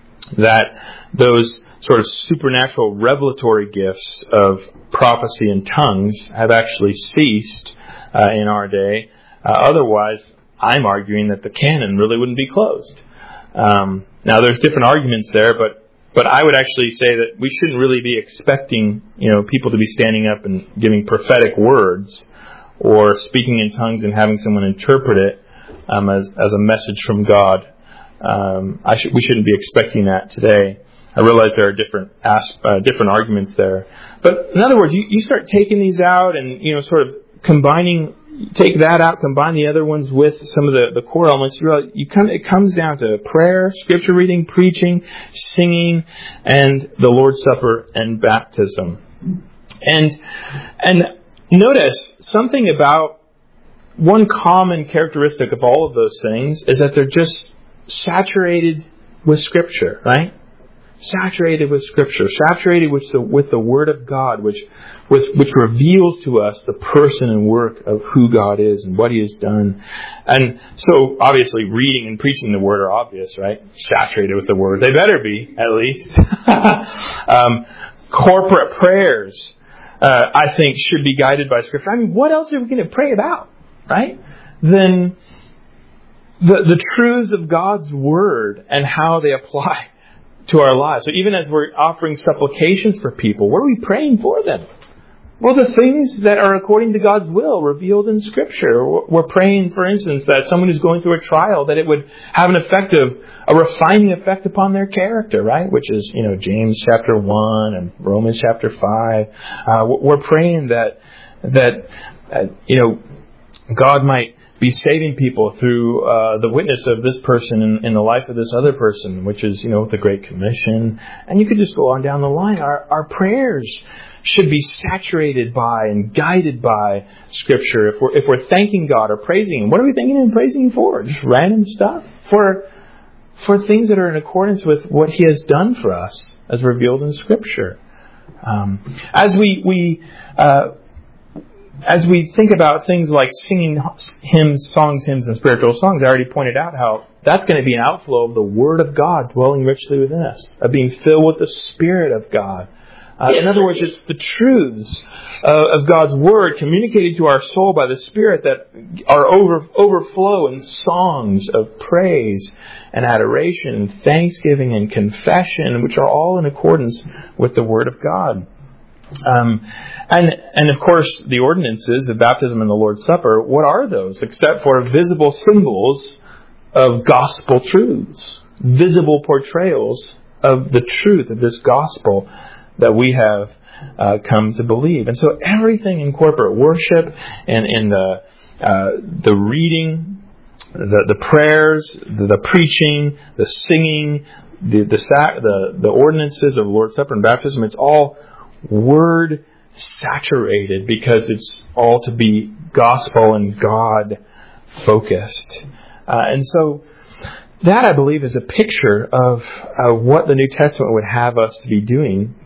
that those sort of supernatural revelatory gifts of prophecy and tongues have actually ceased uh, in our day. Uh, otherwise, I'm arguing that the canon really wouldn't be closed. Um, now, there's different arguments there, but But I would actually say that we shouldn't really be expecting, you know, people to be standing up and giving prophetic words or speaking in tongues and having someone interpret it um, as as a message from God. Um, I should we shouldn't be expecting that today. I realize there are different asp- uh, different arguments there, but in other words, you, you start taking these out and, you know, sort of combining. Take that out, combine the other ones with some of the, the core elements. You realize you come, it comes down to prayer, scripture reading, preaching, singing, and the Lord's Supper and baptism. And and notice something about one common characteristic of all of those things is that they're just saturated with Scripture, right? Saturated with Scripture, saturated with the with the Word of God, which which which reveals to us the person and work of who God is and what He has done. And so, obviously, reading and preaching the Word are obvious, right? Saturated with the Word, they better be, at least. um, corporate prayers, uh, I think, should be guided by Scripture. I mean, what else are we going to pray about, right? Then the the truths of God's Word and how they apply to our lives. So even as we're offering supplications for people, what are we praying for them? Well, the things that are according to God's will revealed in Scripture. We're praying, for instance, that someone who's going through a trial, that it would have an effect of, a refining effect upon their character, right? Which is, you know, James chapter one and Romans chapter five. Uh, we're praying that, that, uh, you know, God might be saving people through uh, the witness of this person in, in the life of this other person, which is, you know, the Great Commission. And you could just go on down the line. Our, our prayers should be saturated by and guided by Scripture. If we're if we're thanking God or praising Him, what are we thanking and praising Him for? Just random stuff? For for things that are in accordance with what He has done for us, as revealed in Scripture. Um, as we we uh, As we think about things like singing hymns, songs, hymns, and spiritual songs, I already pointed out how that's going to be an outflow of the Word of God dwelling richly within us, of being filled with the Spirit of God. Uh, in other words, it's the truths uh, of God's Word communicated to our soul by the Spirit that are over, overflow in songs of praise and adoration and thanksgiving and confession, which are all in accordance with the Word of God. Um, and, and of course, the ordinances of baptism and the Lord's Supper, what are those except for visible symbols of gospel truths, visible portrayals of the truth of this gospel that we have uh, come to believe. And so everything in corporate worship and in the uh, the reading, the, the prayers, the, the preaching, the singing, the the, sac- the the ordinances of the Lord's Supper and baptism, it's all Word saturated because it's all to be gospel and God focused. Uh, and so that, I believe, is a picture of uh, what the New Testament would have us to be doing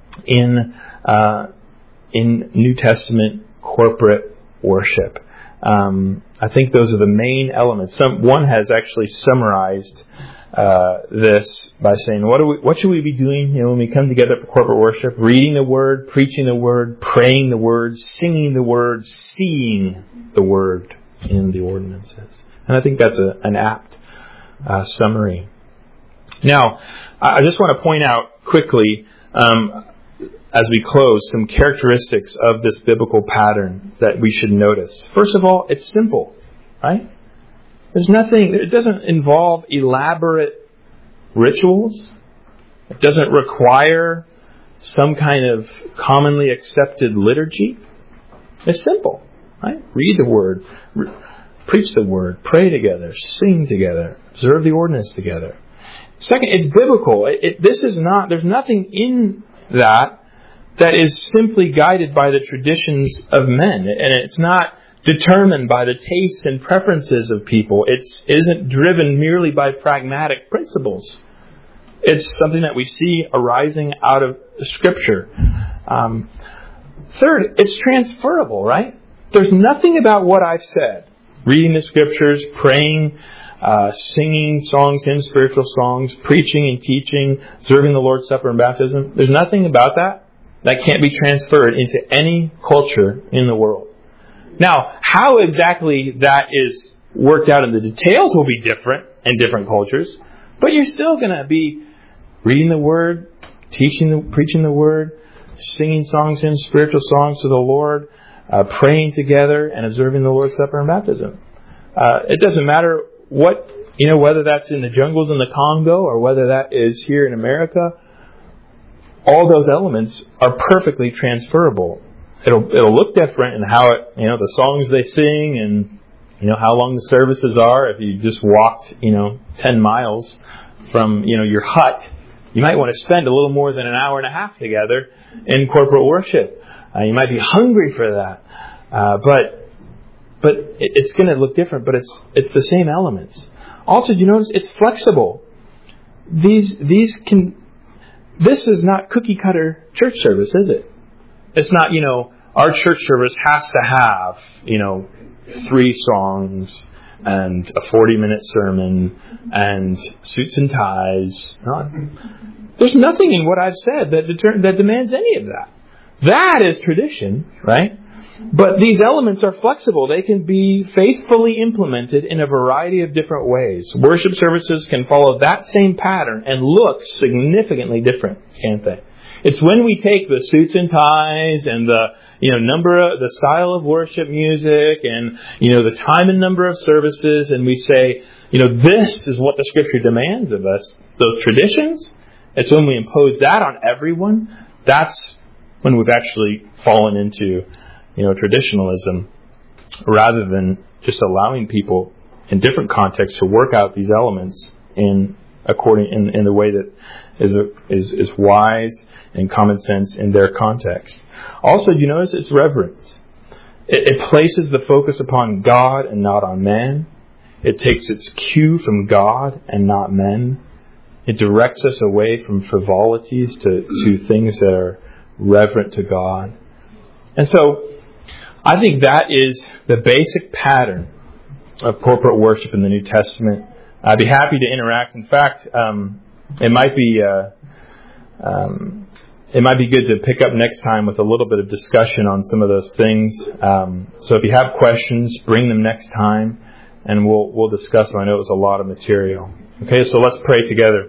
in uh, in New Testament corporate worship. Um, I think those are the main elements. Some one has actually summarized uh, this by saying, "What do we, what should we be doing? You know, when we come together for corporate worship, reading the Word, preaching the Word, praying the Word, singing the Word, seeing the Word in the ordinances." And I think that's a, an apt uh, summary. Now, I just want to point out quickly, um, as we close, some characteristics of this biblical pattern that we should notice. First of all, it's simple, right? There's nothing, it doesn't involve elaborate rituals. It doesn't require some kind of commonly accepted liturgy. It's simple, right? Read the Word, re- preach the Word, pray together, sing together, observe the ordinance together. Second, it's biblical. It, it, this is not, there's nothing in that that is simply guided by the traditions of men. And it's not determined by the tastes and preferences of people. It isn't driven merely by pragmatic principles. It's something that we see arising out of Scripture. Um, third, it's transferable, right? There's nothing about what I've said, reading the Scriptures, praying, uh, singing songs, hymns, spiritual songs, preaching and teaching, observing the Lord's Supper and baptism. There's nothing about that that can't be transferred into any culture in the world. Now, how exactly that is worked out in the details will be different in different cultures, but you're still going to be reading the Word, teaching, the, preaching the Word, singing songs, hymns, spiritual songs to the Lord, uh, praying together, and observing the Lord's Supper and baptism. Uh, it doesn't matter what, you know, whether that's in the jungles in the Congo or whether that is here in America. All those elements are perfectly transferable. It'll it'll look different in how it, you know, the songs they sing and, you know, how long the services are. If you just walked, you know, ten miles from, you know, your hut, you might want to spend a little more than an hour and a half together in corporate worship. Uh, you might be hungry for that, uh, but but it, it's going to look different. But it's it's the same elements. Also, do you notice it's flexible? These these can. This is not cookie cutter church service, is it? It's not, you know, our church service has to have, you know, three songs and a forty minute sermon and suits and ties. Not, there's nothing in what I've said that deter- that demands any of that. That is tradition, right? But these elements are flexible. They can be faithfully implemented in a variety of different ways. Worship services can follow that same pattern and look significantly different, can't they? It's when we take the suits and ties and the, you know, number of, the style of worship music and, you know, the time and number of services, and we say, you know, this is what the Scripture demands of us. Those traditions, it's when we impose that on everyone. That's when we've actually fallen into, you know, traditionalism, rather than just allowing people in different contexts to work out these elements in according in, in the way that is is is wise and common sense in their context. Also, you notice it's reverence. It, it places the focus upon God and not on man. It takes its cue from God and not men. It directs us away from frivolities to, to things that are reverent to God. And so, I think that is the basic pattern of corporate worship in the New Testament. I'd be happy to interact. In fact, um, it might be uh, um, it might be good to pick up next time with a little bit of discussion on some of those things. Um, so if you have questions, bring them next time, and we'll we'll discuss them. I know it was a lot of material. Okay, so let's pray together.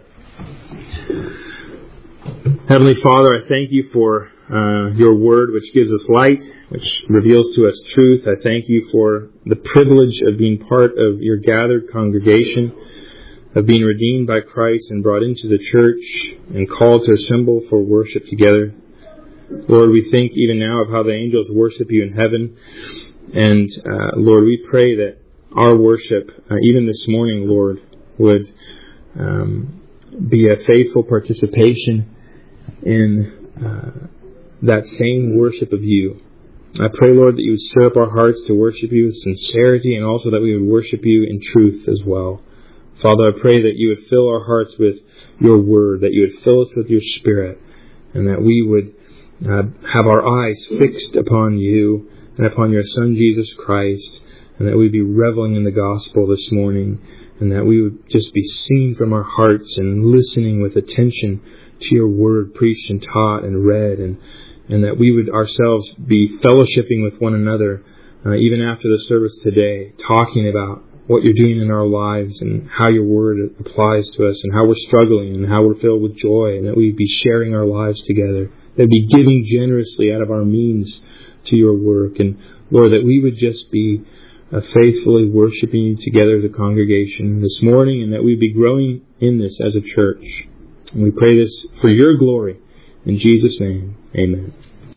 Heavenly Father, I thank you for uh, your word, which gives us light, which reveals to us truth. I thank you for the privilege of being part of your gathered congregation, of being redeemed by Christ and brought into the church and called to assemble for worship together. Lord, we think even now of how the angels worship you in heaven. And uh, Lord, we pray that our worship, uh, even this morning, Lord, would um, be a faithful participation in uh, that same worship of you. I pray, Lord, that you would stir up our hearts to worship you with sincerity, and also that we would worship you in truth as well. Father, I pray that you would fill our hearts with your word, that you would fill us with your Spirit, and that we would uh, have our eyes fixed upon you and upon your Son, Jesus Christ, and that we'd be reveling in the gospel this morning, and that we would just be singing from our hearts and listening with attention to your word preached and taught and read, and, and that we would ourselves be fellowshipping with one another, uh, even after the service today, talking about what you're doing in our lives and how your word applies to us and how we're struggling and how we're filled with joy, and that we'd be sharing our lives together, that we'd be giving generously out of our means to your work. And Lord, that we would just be uh, faithfully worshiping you together as a congregation this morning, and that we'd be growing in this as a church. And we pray this for your glory. In Jesus' name, amen.